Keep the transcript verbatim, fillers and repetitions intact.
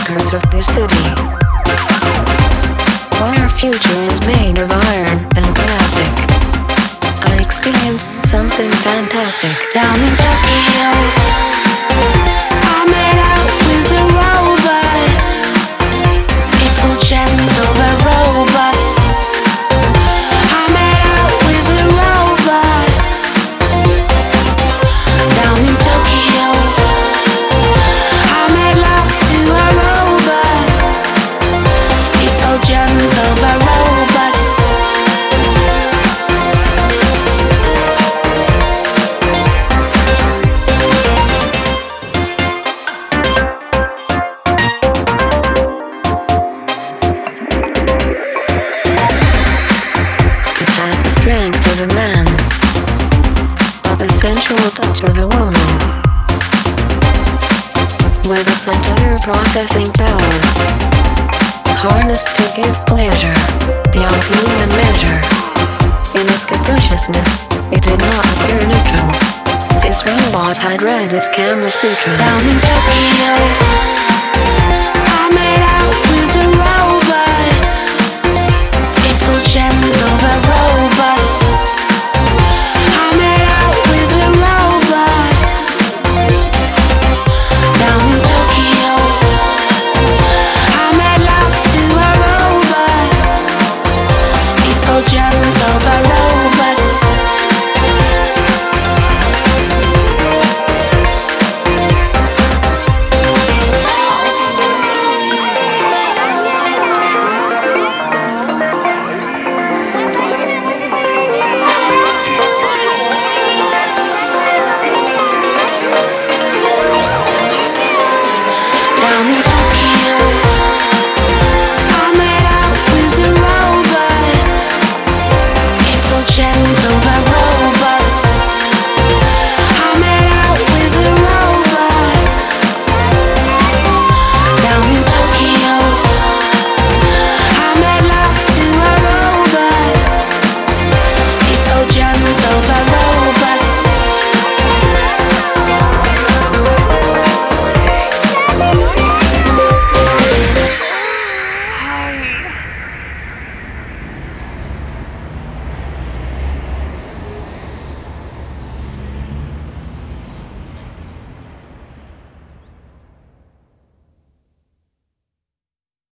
outskirts of the city, where our future is made of iron and plastic. I experienced something fantastic down in Tokyo. I made out with a robot, hateful, gentle but robust. I made out with a robot down in Tokyo. I made love to a robot, hateful, gentle but robust. The strength of a man, but the sensual touch of a woman, with its entire processing power, harnessed to give pleasure beyond human measure. In its capriciousness, it did not appear neutral. This robot had read its Kama Sutra. Down in Tokyo, I made out